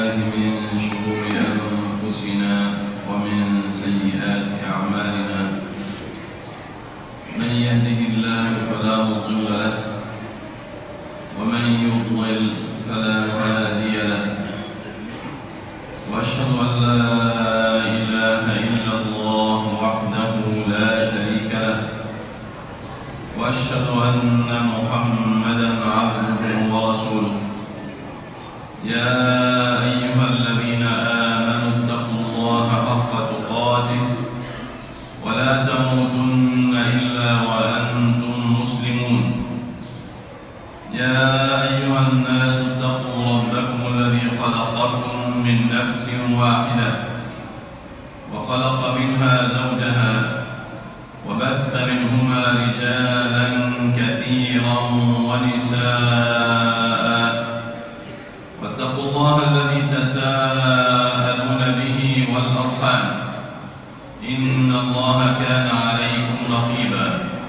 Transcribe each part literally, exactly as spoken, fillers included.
بالله من شرور أنفسنا ومن سيئات أعمالنا. من يهده الله فلا مضل له ومن يضلل فلا هادي له، وأشهد أن لا إله إلا الله وحده لا شريك له، وأشهد أن محمدا عبده ورسوله. يا أيها الذين آمنوا اتقوا الله حق تقاته ولا تموتن إلا وأنتم مسلمون. يا أيها الناس اتقوا ربكم الذي خلقكم من نفس واحدة وخلق منها زوجها وبث منهما رجالا كثيرا ونساء، واتقوا الله الذي تساءلون به والأرحام، إن الله كان عليكم رقيبا.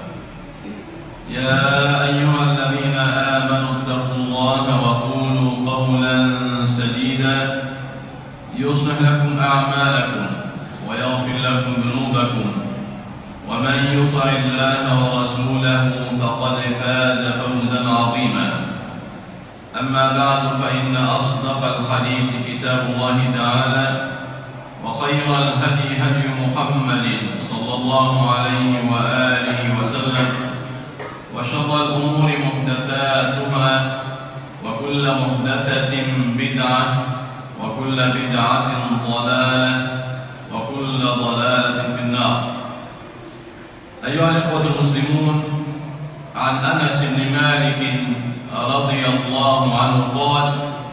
يا أيها الذين آمنوا اتقوا الله وقولوا قولا سديدا يصلح لكم أعمالكم ويغفر لكم ذنوبكم، ومن يطع الله ورسوله فقد فاز فوزا عظيما. أما بعد، فإن أصدق الحديث كتاب الله تعالى، وخير الهدي هدي محمد صلى الله عليه وآله وسلم، وشر الأمور محدثاتها، وكل محدثة بدعة، وكل بدعة ضلالة، وكل ضلالة في النار. أيها الإخوة المسلمون، عن أنس بن مالك رضي الله عنه قال: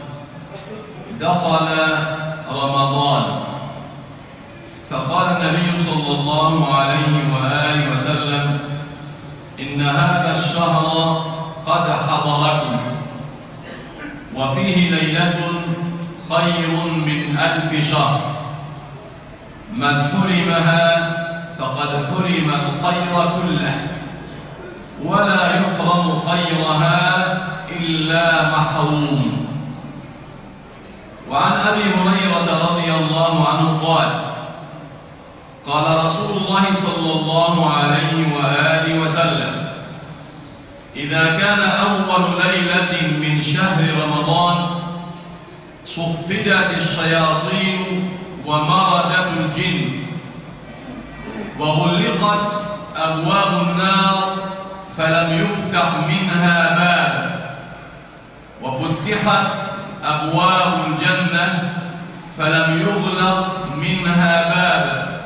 دخل رمضان فقال النبي صلى الله عليه وآله وسلم: إن هذا الشهر قد حضركم، وفيه ليلة خير من ألف شهر، من حرمها فقد حرم الخير كله، ولا يحرم خيرها إلا محروم. وعن أبي هريرة رضي الله عنه قال: قال رسول الله صلى الله عليه وآله وسلم: إذا كان أول ليلة من شهر رمضان صفدت الشياطين ومردت الجن، وغلقت أبواب النار فلم يفتح منها باب، وفتحت أبواب الجنة فلم يغلق منها باب،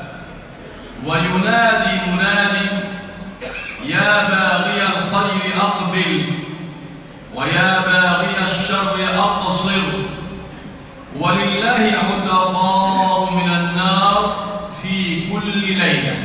وينادي مناد: يا باغي الخير أقبل، ويا باغي الشر أقصر، ولله عتقاء من النار في كل ليلة.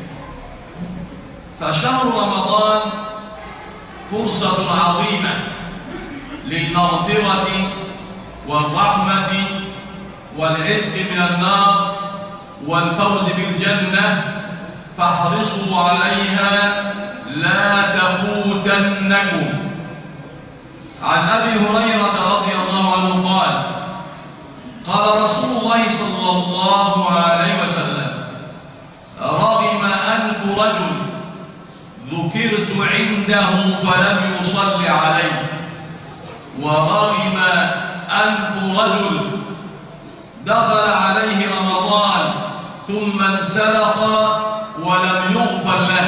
فشهر رمضان فرصة عظيمة للمغفرة والرحمة والعتق من النار والفوز بالجنة، فاحرصوا عليها لا تفوتنكم. عن أبي هريرة رضي الله عنه قال: قال رسول الله صلى الله عليه وسلم: رغم أنف رجل ذكرت عنده فلم يصل عليه، ورغم أنف رجل دخل عليه رمضان ثم انسلخ ولم يغفر له،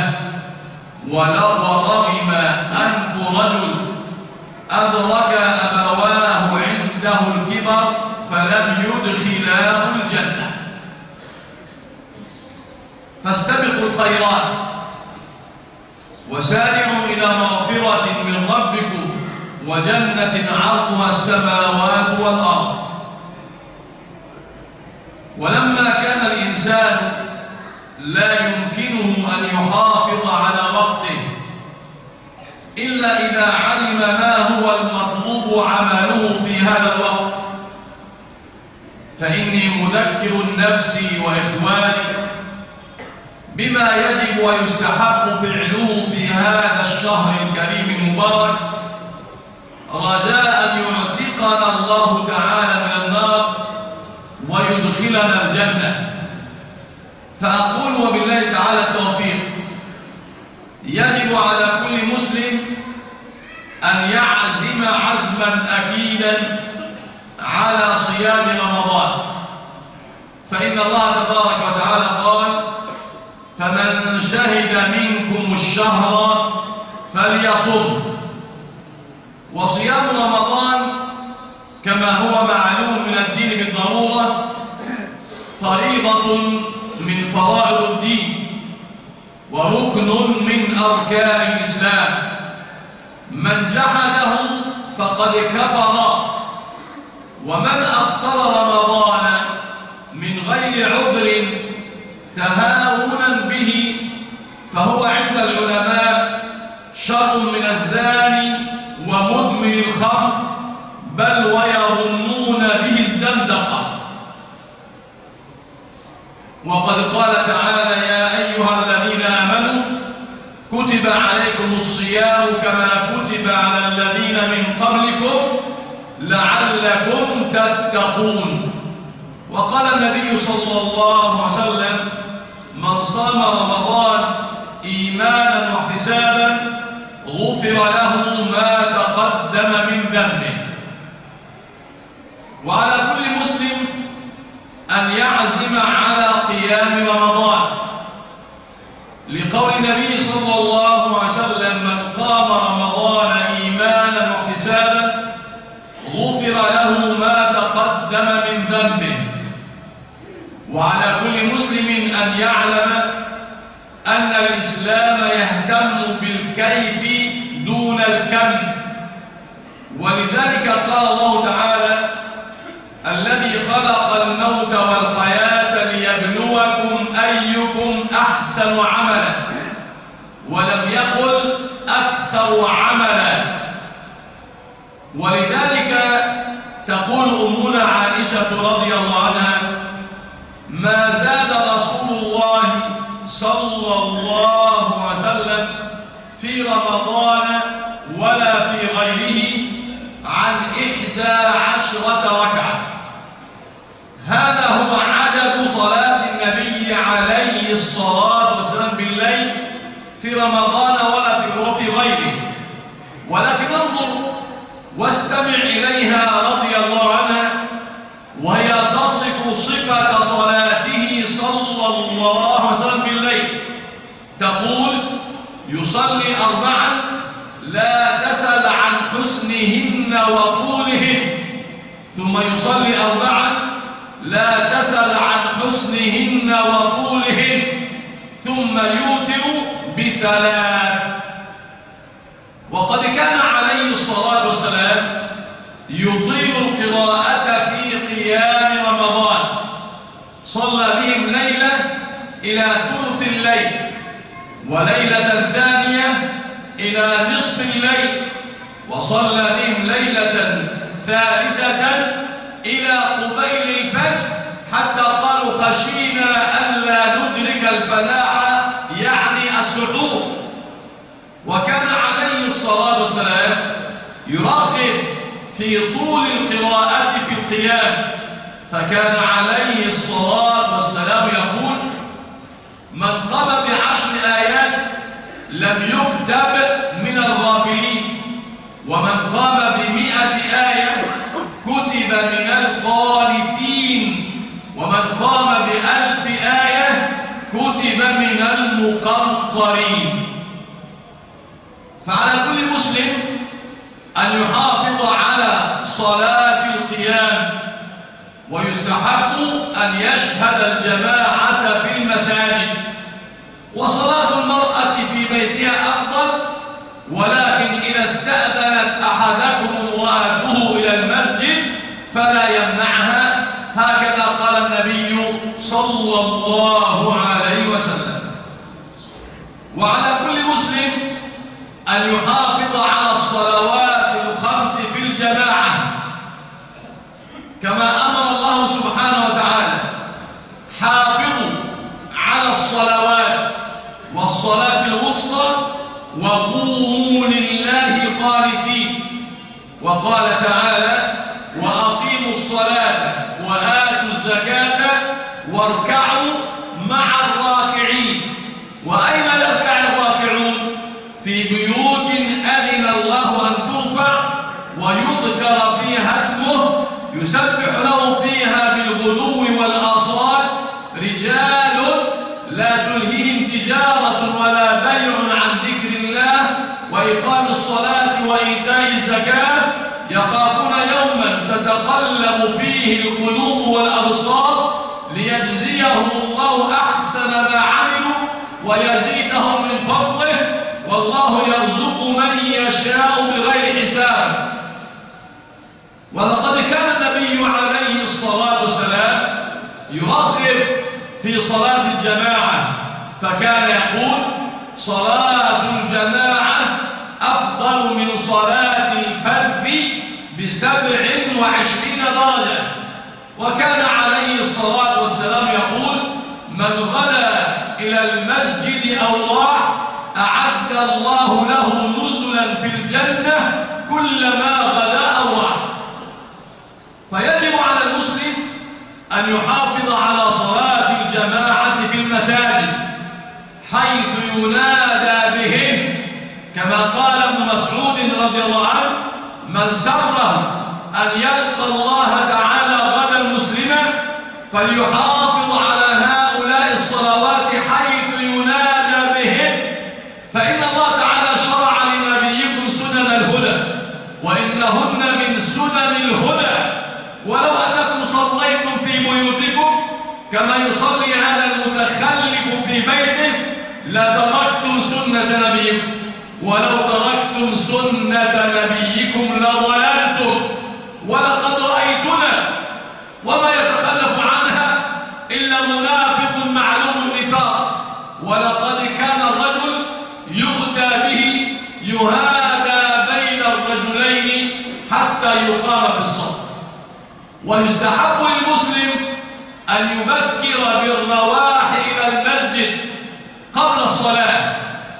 ورغم أنف رجل أدرك أبواه عنده الكبر فلم يدخلاه الجنة. فاستبقوا الخيرات وسارعوا إلى مغفرة من ربكم وجنة عرضها السماوات والأرض. ولما كان الإنسان لا يمكنه أن يحافظ على وقته إلا إذا علم ما هو المطلوب عمله في هذا الوقت، فإني مذكر نفسي وإخواني بما يجب ويستحق فعله في هذا الشهر الكريم المبارك، رجاء أن يعتقنا الله تعالى من النار لنا الجنة. فأقول وبالله تعالى التوفيق، يجب على كل مسلم أن يعزم عزما أكيدا على صيام رمضان، فإن الله تبارك وتعالى قال: فمن شهد منكم الشهر فليصم. وصيام رمضان كما هو معلوم من الدين بالضرورة فريضة من فرائض الدين وركن من أركان الإسلام، من جحده فقد كفر. ومن أفطر رمضان من غير عذر تهاونا به فهو عند العلماء شر من الزاني ومدمن الخمر، بل ويظنون به الزندقة. وقد قال تعالى: يا أيها الذين آمنوا كتب عليكم الصيام كما كتب على الذين من قبلكم لعلكم تتقون. وقال النبي صلى الله عليه وسلم: من صام رمضان إيمانا واحتسابا غفر له ما تقدم من ذنبه. وعلى كل مسلم أن يعزم على قيام رمضان، لقول النبي صلى الله عليه وسلم: من قام رمضان إيمانا واحتسابا غفر له ما تقدم من ذنبه. وعلى كل مسلم أن يعلم أن الإسلام يهتم بالكيف دون الكم، ولذلك قال الله تعالى: الذي خلق الموت والحياة ليبلوكم أيكم أحسن عملا، ولم يقل أكثر عملا. ولذلك تقول أمنا عائشة رضي الله عنها: ما زاد رسول الله صلى الله عليه وسلم في رمضان ولا في غيره عن إحدى عشرة ركعة. هذا هو عدد صلاة النبي عليه الصلاة والسلام بالليل في رمضان ولا في غيره. ولكن انظر واستمع إليها رضي الله عنها وهي تصف صفة صلاته صلى الله عليه وسلم بالليل، تقول: يصلي أربعا لا تسل عن حسنهن وطولهن، ثم يصلي أربعا لا تسل عن حسنهن وطولهن، ثم يوتر بثلاث. وقد كان عليه الصلاة والسلام يطيل القراءة في قيام رمضان، صلى بهم ليلة إلى ثلث الليل، وليلة ثانية إلى نصف الليل، وصلى بهم ليلة ثالثة إلى قبيل الفجر، حتى قالوا: خشينا ألا ندرك الفلاح، يعني السحور. وكان عليه الصلاة والسلام يراقب في طول القراءة في القيام، فكان عليه الصلاة والسلام يقول: من قام بعشر آيات لم يكتب من الغافلين، ومن قام بمئة آية كتب من القانتين، ومن قام بألف آية كتب من المقنطرين. فعلى كل مسلم أن يحافظ على صلاة القيام، ويستحب أن يشهد الجماعة في المساجد. وصلاة المرأة في بيتها أفضل، ولكن إذا استأذنت أحدكم امرأته إلى المسجد فلا يمنعها، هكذا قال النبي صلى الله عليه وسلم. وعلى كل مسلم أن يحافظ على الصلوات الخمس في الجماعة، كما أمر الله سبحانه وتعالى: حافظوا على الصلوات والصلاة الوسطى وقوموا لله قانتين. وقال تعالى: وأقيموا الصلاة وآتوا الزكاة تلهيهم تجارة ولا بيع عن ذكر الله وإقام الصلاة وإيتاء الزكاة يخافون يوما تتقلب فيه القلوب والأبصار ليجزيهم الله أحسن ما عملوا ويزيدهم من فضله والله يرزق من يشاء بغير حساب. ولقد كان النبي عليه الصلاة والسلام يرغب في صلاة الجماعة، فكان يقول: صلاة الجماعة أفضل من صلاة الفرد بسبع وعشرين درجة. وكان عليه الصلاة والسلام يقول: من غدا إلى المسجد أو راح أعد الله له نزلا في الجنة كلما غدا أو راح. فيجب على المسلم أن يحافظ على صلاة الجماعة في المساجد حيث ينادى بهم، كما قال ابن مسعود رضي الله عنه: من سره أن يلقى الله تعالى غدا مسلما فليحافظ على هؤلاء الصلوات حيث ينادى بهم، فإن الله تعالى شرع لنبيكم سنن الهدى وإنهن من سنن الهدى. ولو أنكم صليتم في بيوتكم كما يصلي هذا المتخلف في بيته لتركتم سنة نبيكم، ولو تركتم سنة نبيكم لضللتم. ولقد رأيتنا وما يتخلف عنها إلا منافق معلوم النفاق. ولقد كان الرجل يؤتى به يهادى بين الرجلين حتى يقام بالصف. ويستحق للمسلم أن يبكر بالرواح إلى المسجد قبل الصلاة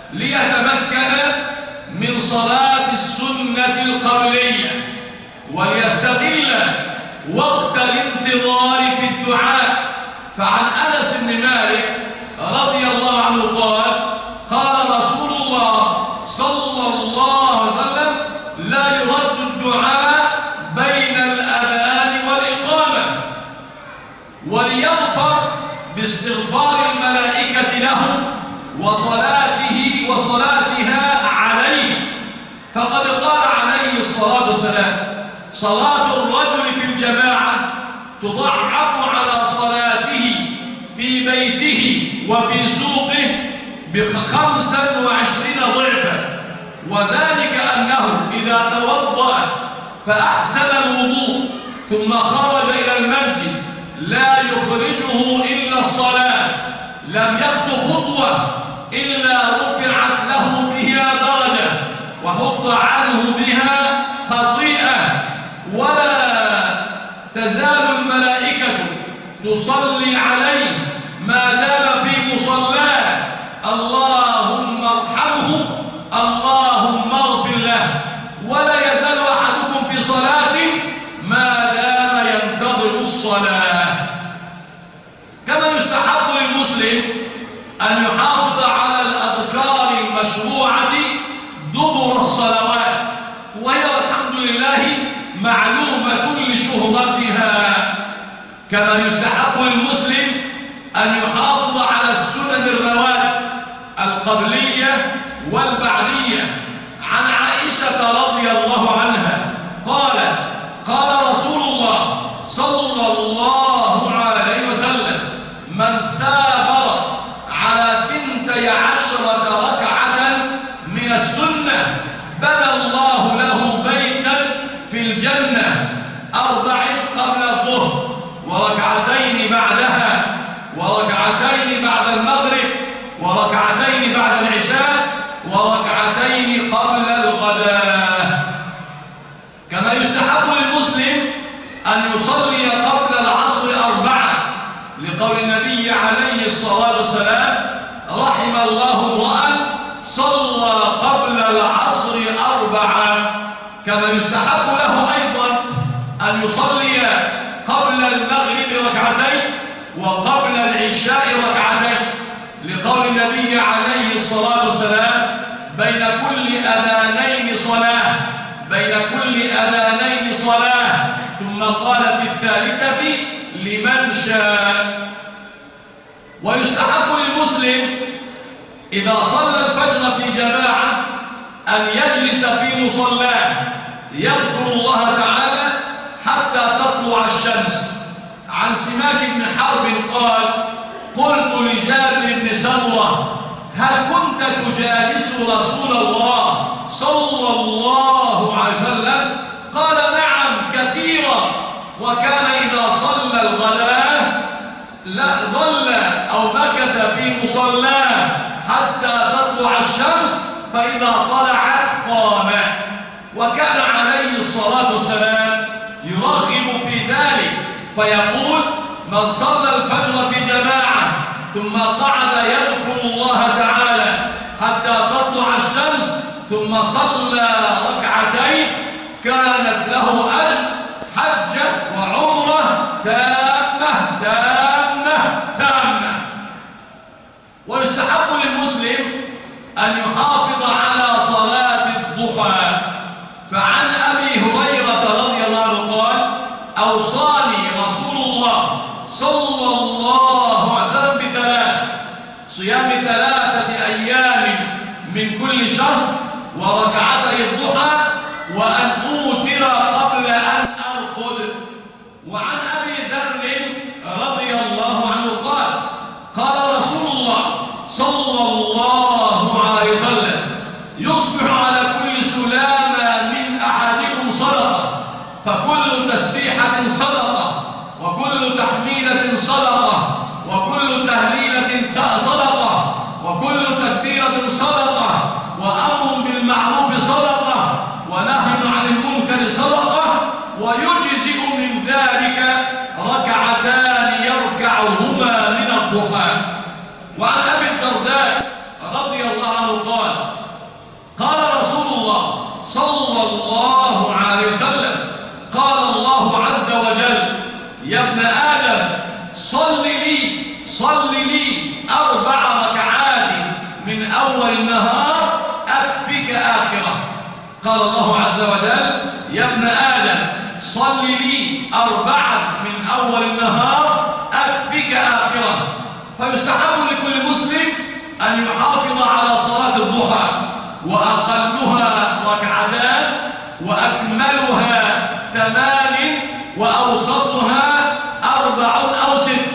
ليتمكن من صلاة السنة القبلية، وليستغل وقت الانتظار في الدعاء. فعن أنس بن مالك رضي الله عنه قال: قال رسول الله صلى الله عليه وسلم: لا يرد الدعاء بين الأذان والإقامة. وليظفر باستغفار الملائكة له وصلاته وصلاتها عليه، فقد قال عليه الصلاة والسلام: صلاة الرجل في الجماعة تضعف على صلاته في بيته وفي سوقه بخمسة وعشرين ضعفا، وذلك أنه إذا توضأ فأحسن الوضوء ثم خرج إلى المسجد لا يخرجه إلا الصلاة لم يخطو خطوة إلا رفعت له بها درجة وحط عنه بها خطيئة، ولا تزال الملائكة تصلي عليه ما دام في مصلاه: اللهم ارحمه اللهم اغفر له. ولا يزال أحدكم في صلاته ما دام ينتظر الصلاة. كما يستحق للمسلم أن يحافظ على الأذكار المشروعة دبر الصلوات، وهي الحمد لله معلومة لشهرتها. كما يستحق للمسلم أن يحافظ على السنن الرواتب القبلية والبعدية. عن عائشة رضي الله عنها قالت: قال رسول الله صلى الله عليه وسلم: من ثابر على ثنتي عشرة ركعة من السنة بنى الله له بيتا في الجنة، أربع قبل الظهر وركعتين بعدها وركعتين بعد المغرب وركعتين بعد العشاء وركعتين قبل الغداء. كما يستحق للمسلم أن يصلي قبل العصر أربعة، لقول النبي عليه الصلاة والسلام: رحم الله امرأ صلى قبل العصر أربعة. كما يستحق له أيضا أن يصلي قبل المغرب ركعتين وقبل العشاء ركعتين، لقول النبي عليه الصلاة والسلام: بين كل أذانين صلاة بين كل أذانين صلاة. ثم قال في الثالثة: لمن شاء. ويستحق للمسلم إذا صلى الفجر في جماعة أن يجلس في مصلاه يذكر الله تعالى حتى تطلع الشمس. عن سماك بن حرب قال: قلت لجابر بن سمرة: هل كنت تجالس رسول الله صلى الله عليه وسلم؟ قال: نعم كثيرا، وكان إذا صلى الغداء لا ظل أو مكث في مصلاه حتى تطلع الشمس، فإذا طلعت قام. وكان عليه الصلاة والسلام يرغب في ذلك فيقول: من صلى الفجر في جماعة ثم قعد يذكر الله تعالى حتى تطلع الشمس ثم صلى ركعتين كانت له أجر حجة وعمرة تامة تامة تامة. ويستحق للمسلم أن يحافظ على صلاة الضحى. فعن أبي هريرة رضي الله عنه قال: أوصاني رسول الله صلى الله عليه وسلم بثلاث: صيام ثلاثة أيام من كل شهر، وركعتي الضحى، وأن أوتر قبل أن أرقد. وعن أبي ذر رضي الله عنه قال: قال رسول الله صلى الله عليه وسلم: يصبح على كل سلامة من أحدكم صدقة، فكل تسبيحة صدقة، وكل تحميلة صدقة، وكل تهليلة صدقة، وكل تكبيرة صدقة، وأمر بالمعروف صدقة، ونهي عن المنكر صدقة، ويجزئ من ذلك ركعتان يركعهما من الضحى. وعن أبي الدرداء رضي الله عنه قال: قال رسول الله صلى الله عليه وسلم: قال الله عز وجل: يا ابن آدم صل لي صل لي أربع ركعات من أول النهار أكفك آخرة. قال الله عز وجل: يا ابن آدم صل لي أربعا من أول النهار أكفك آخرة. فيستحب لكل مسلم أن يحافظ على صلاة الضحى، وأقلها ركعتان، وأكملها ثمان، وأوسطها أربع أو ست.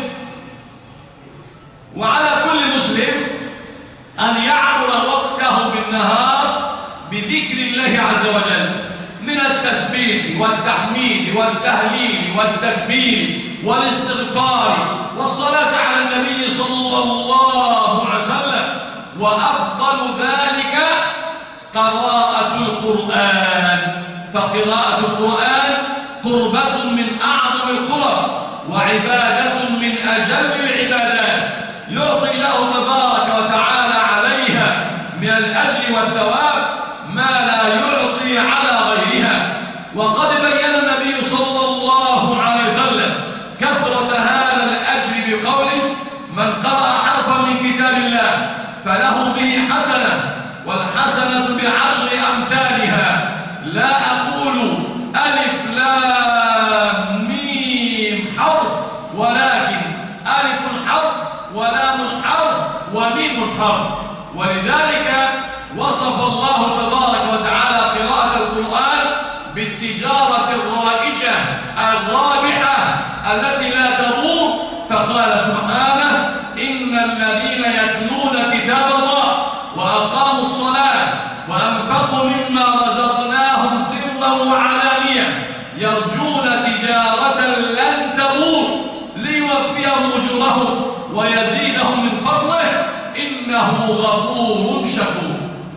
وعلى كل مسلم أن يعمر وقته بالنهار بذكر الله عز وجل من التسبيح والتحميد والتهليل والتكبير والاستغفار والصلاة على النبي صلى الله عليه وسلم. وأفضل ذلك قراءة القرآن، فقراءة القرآن قربة من أعظم القرب، وعبادة من أجل العبادات، يعطي الله تبارك وتعالى عليها من الأجر والثواب ما لا يعطي على غيرها. وقد بين النبي صلى الله عليه وسلم كثرة هذا الأجر بقوله: من قرأ حرفا من كتاب الله فله به حسنة، والحسنة بعشر أمثالها. لا أقول ألف لام ميم حرف، ولكن ألف حرف ولام حرف وميم حرف. ولذلك وصف الله تبارك وتعالى قراءة القرآن بالتجارة الرائجة الرابحة التي لا تضور، فقال سبحانه: إن الذين يتلون كتاب الله وأقاموا الصلاة وأنفقوا مما رزقناهم سرا وعلانية يرجون تجارة لن تبور ليوفيهم أجورهم ويزيدهم من فضله إنه غفور شكور.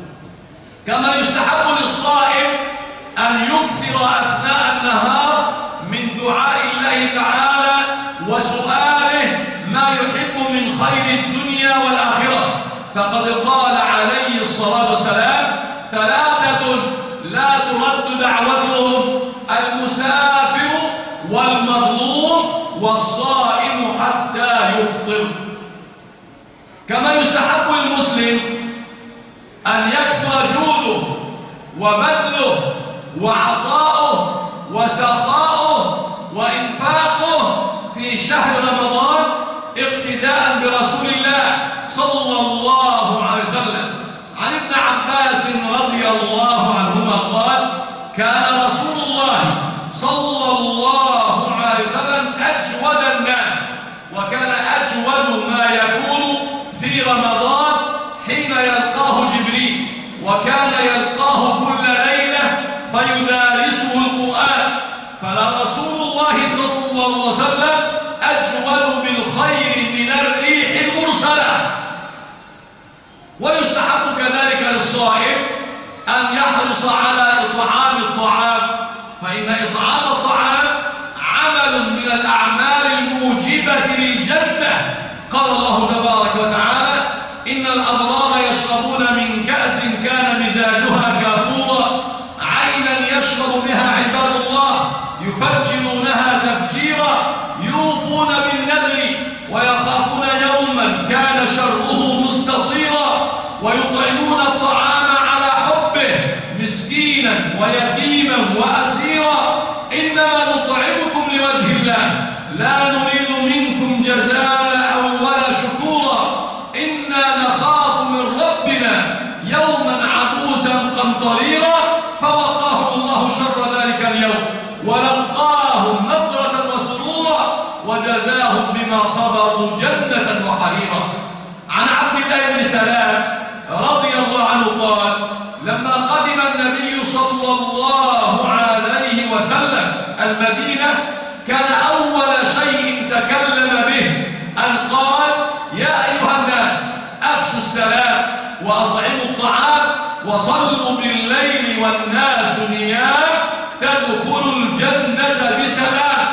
كما يستحب للصائم أن يكثر أثناء النهار من دعاء الله تعالى وسؤاله ما يحب من خير الدنيا والآخرة. فقد قال عليه الصلاة والسلام: ثلاثة لا ترد دعوتهم: المسافر والمظلوم والصائم حتى يفطر. كما يستحق للمسلم أن يكثر جوده وبذله وعطاؤه وسخاؤه وإنفاقه في شهر رمضان اقتداء برسول الله صلى الله عليه وسلم. عن ابن عباس رضي الله عنهما قال كان رسول الله صلى الله عليه وسلم أجود الناس، وكان أجود ما يكون في رمضان حين يلقاه جبريل، وكان يلقاه كل ليلة فيدارسه القرآن. فلرسول الله صلى الله عليه وسلم أجود بالخير من الريح المرسلة. ويستحق كذلك للصائم أن يحرص على إطعام الطعام، فإن إطعام الطعام عمل من الأعمال الموجبة للجنة. قال الله تبارك وتعالى إن الأبرار يشربون من كأس كان مزاجها كافورا عينا يشرب بها عباد الله يفجرونها تفجيرا يوفون بالنذر ويخافون يوما كان شره مستطيرا ويطعمون الطعام على حبه مسكينا ويتيما وأسيرا إنما نطعمكم لوجه الله لا نريد منكم جزاء ولا شكورا إنا نخاف من ربنا يوما عبوسا قمطريرا فوقاهم الله شر ذلك اليوم ولقاهم نضرة وسرورا وجزاهم بما صبروا جنة وحريرا. عن عبد الله بن سلام رضي الله عنه قال لما قدم النبي صلى الله عليه وسلم المدينة كان أول شيء تكلم به أن قال يا أيها الناس أفشوا السلام وأطعموا الطعام وصلوا بالليل والناس نيام تدخلوا الجنة بسلام.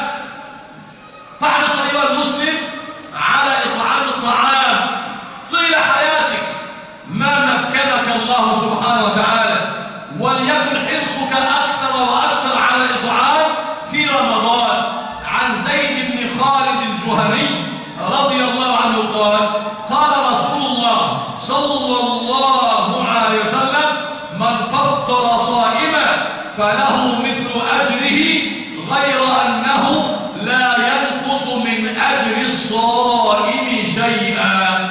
فاحرص أيها المسلم على إطعام الطعام طيل حياتك ما مكنك الله سبحانه وتعالى، وليكن حرصك أكثر وأكثر على الإطعام في رمضان. عن زيد بن خالد الجهني رضي الله عنه قال قال رسول الله صلى الله عليه وسلم من فطر صائما فله مثل أجره غير أنه لا ينقص من أجر الصائم شيئا.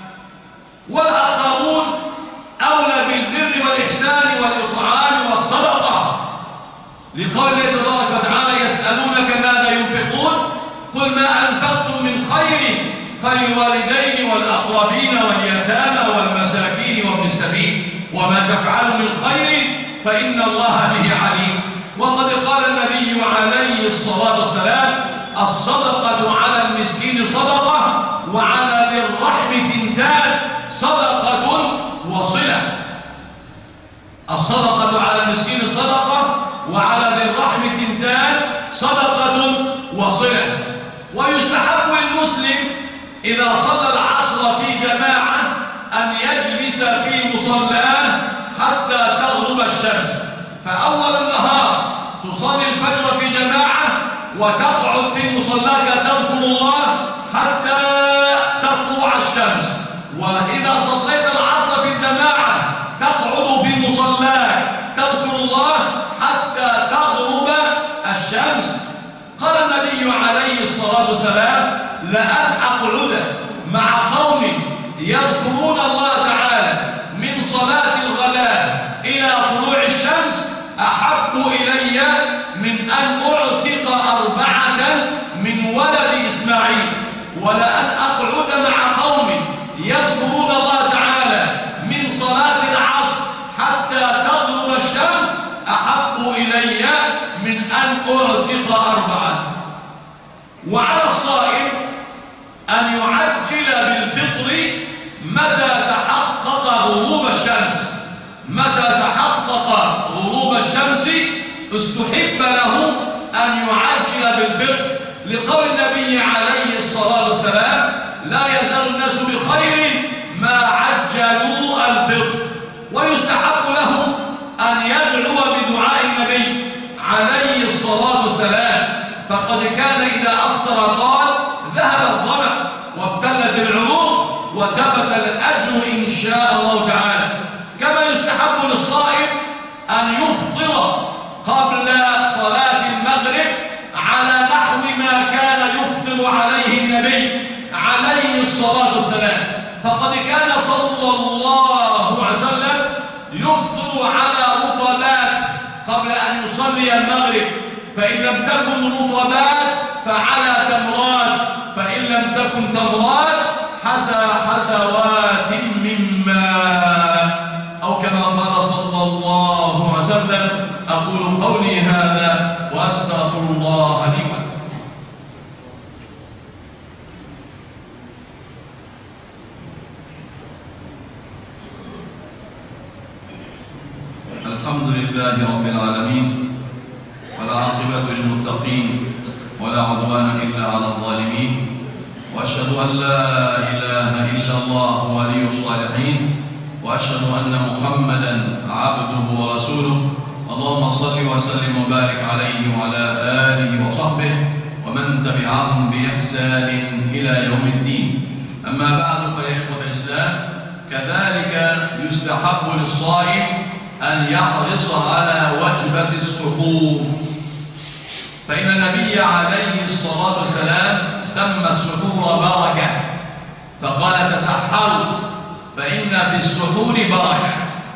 والآخرون أولى بالبر والإحسان والإطعام والصدقة لقول الله تبارك وتعالى يسألونك ماذا ينفقون قل ما أنفقتم من خير فللوالدين والأقربين واليتامى والمساكين وابن السبيل وما تفعلوا من خير فإن الله به عليم. وقد قال النبي عليه الصلاة والسلام الصدقة على المسكين صدقة وعلى ذي الرحم ثنتان صدقة وصلة. الصدقة على المسكين صدقة وعلى ذي الرحم ثنتان صدقة وصلة. ويستحب للمسلم إذا صلى العصر في جماعة أن يجلس في مصلاه حتى تغرب الشمس، فأول النهار تصلي الفجر في جماعة وتقعد في مصلاك تذكر الله حتى تطلع الشمس، وإذا صليت العصر في الجماعة تقعد في مصلاك تذكر الله حتى تغرب الشمس. قال النبي عليه الصلاة والسلام لأن أقعد مع قوم يذكرون الله تعالى من صلاة الغداء إلى طلوع الشمس أحب إلي من أن أعتق أربعة من ولد إسماعيل، ولأن أقعد مع قوم يذكرون الله تعالى من صلاة العصر حتى تغرب الشمس أحب إلي من أن أعتق أربعة. وعلى الصائم أن يعجل بالفطر متى تحقق غروب الشمس. متى تحقق غروب الشمس استحب له أن يعجل بالفطر لقول النبي عليه الصلاة والسلام لا يزال الناس بخير ما عجلوا الفطر. ويستحب له أن يدعو بدعاء النبي عليه الصلاة والسلام، فقد كان إذا أفطر قال ذهب الظمأ وابتلت العروق وثبت الأجر إن شاء الله تعالى. كما يستحب للصائم أن يفطر قبل صلاة المغرب على نحو ما كان يفطر عليه النبي عليه الصلاة المغرب، فإن لم تكن رطبات فعلى تمرات، فإن لم تكن تمرات حسى حسوات من ماء، أو كما قال صلى الله عليه وسلم. أقول قولي هذا وأستغفر الله لي ولكم. الحمد لله رب العالمين، والعاقبة للمتقين، ولا عدوان إلا على الظالمين، وأشهد أن لا إله إلا الله ولي الصالحين، وأشهد أن محمدا عبده ورسوله. اللهم صل وسلم وبارك عليه وعلى آله وصحبه ومن تبعهم بإحسان إلى يوم الدين. أما بعد، فيا إخوة الإسلام، كذلك يستحب للصائم أن يحرص على وجبة السحور، فإن النبي عليه الصلاة والسلام سمى السحور بركة، فقال تسحروا فإن في السحور بركة،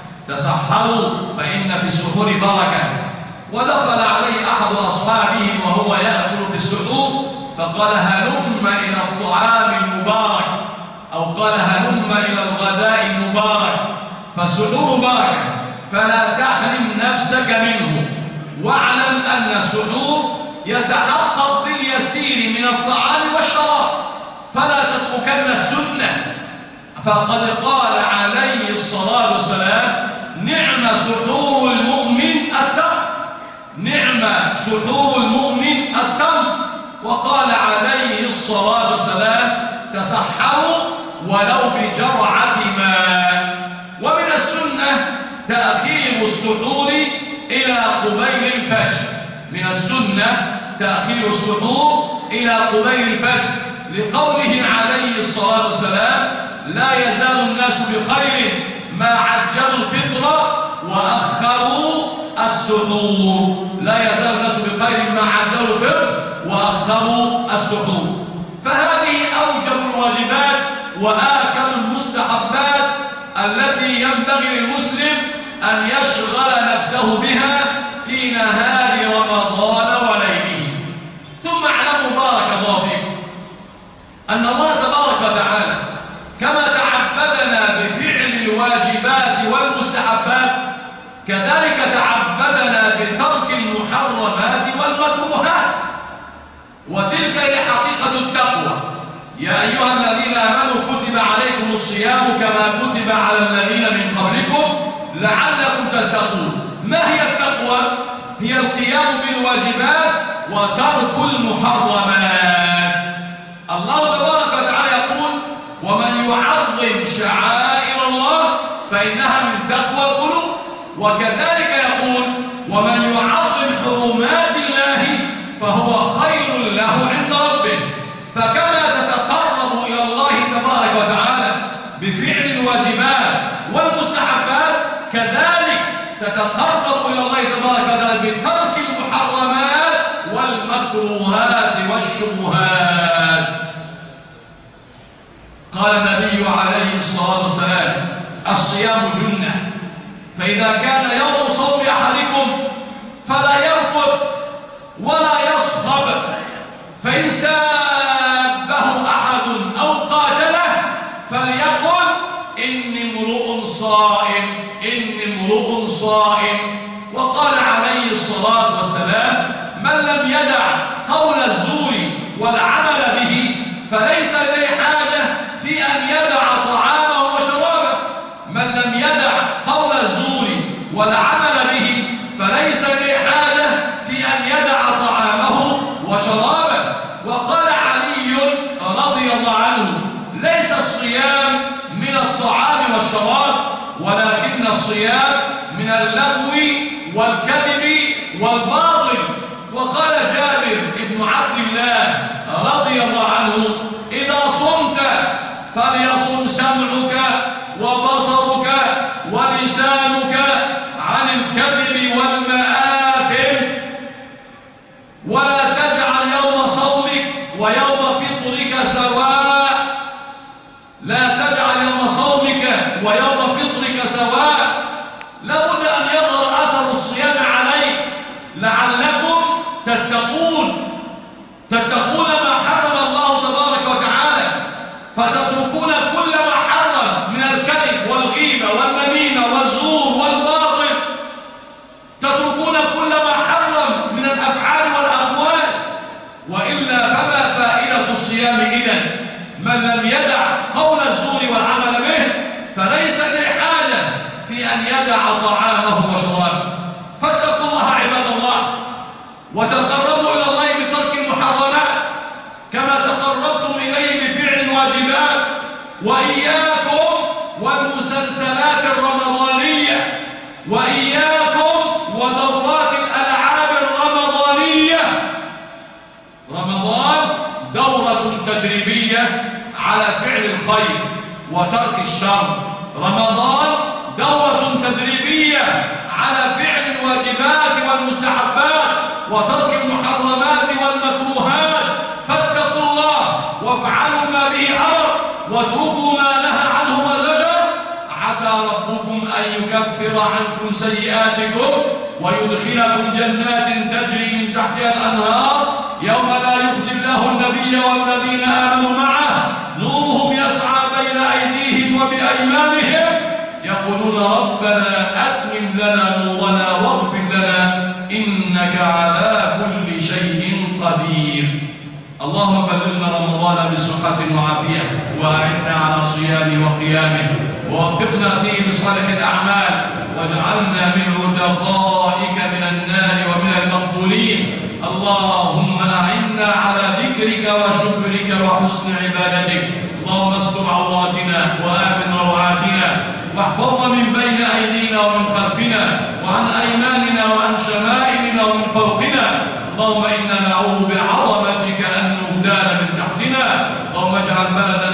تسحروا فإن في السحور بركة. ودخل عليه أحد أصحابه وهو يأكل في السحور فقال هلم إلى الطعام المبارك، أو قال هلم إلى الغداء المبارك، فالسحور بركة، فلا تحرم نفسك منه. واعلم أن السحور يتحقق باليسير من الطعام والشراب، فلا تتركن السنة. فقد قال عليه الصلاة والسلام نعم سحور المؤمن التمر، نعم سحور المؤمن التمر. وقال عليه الصلاة والسلام تسحروا ولو بجرعة ماء. ومن السنة تأخير السحور إلى قبيل الفجر، من السنة تأخير السحور إلى قبيل الفجر، لقوله عليه الصلاة والسلام لا يزال الناس بخير ما عجلوا الفطر وأخروا السحور، لا يزال الناس بخير ما عجلوا الفطر وأخروا السحور. فهذه أوجب الواجبات وآكل المستحبات التي ينبغي للمسلم أن يشغل نفسه بها في نهار رمضان وليله. ثم اعلموا بارك الله فيكم أن الله تبارك وتعالى كما تعبدنا بفعل الواجبات والمستحبات، كذلك تعبدنا بترك المحرمات والمكروهات، وتلك هي حقيقة التقوى. يا أيها الذين آمنوا كتب عليكم الصيام كما كتب على الذين من قبلكم لعلكم تتقون. ما هي التقوى؟ هي القيام بالواجبات وترك المحرمات. الله تبارك وتعالى يقول ومن يعظم شعائر الله فإنها من تقوى القلوب، وكذلك يقول ومن يعظم حرمات الله فهو خير له عند ربه. فكما تتقرب إلى الله تبارك وتعالى بفعل الواجبات والمستحبات، كذلك تتقرب إلى الله تبارك وتعالى بترك المحرمات والمكروهات والشبهات. قال النبي عليه الصلاة والسلام الصيام جنة، فإذا كان يوم صوم أحدكم فلا يرفث ولا يصخب، فإن سابه أحد أو قاتله فليقل إني امرؤ صائم، إني امرؤ صائم. وقال عليه الصلاة والسلام من لم يدع قول الزور والعمل به فليس لديه حاجة في أن يدع طعامه وشرابه. من لم يدع قول الزور والعمل به فليس لديه حاجة في أن يدع طعامه وشرابه. وقال علي رضي الله عنه ليس الصيام من الطعام والشراب، ولكن الصيام من اللغو والكذب والباطل. وقال جابر بن عبد الله رضي الله عنه إذا صمت فليصم سمعك وبصرك ولسانك عن الكذب والمآثم، ولا تجعل يوم صومك ويوم فطرك سواء، لا تجعل يوم صومك ويوم فطرك سواء. لابد أن يظهر أثر الصيام عليك لعل في أن يدع طعامه وشرابه. فاتقوا الله عباد الله، وتقربوا إلى الله بترك المحرمات كما تقربتم إليه بفعل الواجبات. وإياكم والمسلسلات الرمضانية، وإياكم ودورات الألعاب الرمضانية. رمضان دورة تدريبية على فعل الخير وترك الشر. رمضان دورة تدريبية على فعل الواجبات والمستحبات وترك المحرمات والمكروهات. فاتقوا الله وافعلوا ما به أمر واتركوا ما نهى عنه وزجر. عسى ربكم أن يكفر عنكم سيئاتكم ويدخلكم جنات تجري من تحتها الأنهار يوم لا يخزي الله النبي والذين آمنوا معه نورهم يسعى بين أيديهم وبأيمانهم يقولون ربنا أتمم لنا نورنا واغفر لنا إنك على كل شيء قدير. اللهم بلغنا رمضان بصحة وعافية، وأعنا على صيامه وقيامه، ووفقنا فيه لصالح الأعمال، واجعلنا من عتقائك من النار ومن المقبولين. اللهم أعنا على ذكرك وشكرك وحسن عبادتك. اللهم استر عوراتنا وآمن روعاتنا، واحفظنا من بين أيدينا ومن خلفنا وعن أيماننا وعن شمائلنا ومن فوقنا. اللهم إنا نعوذ بعظمتك أن نبدال من تحتنا. اللهم اجعل بلدنا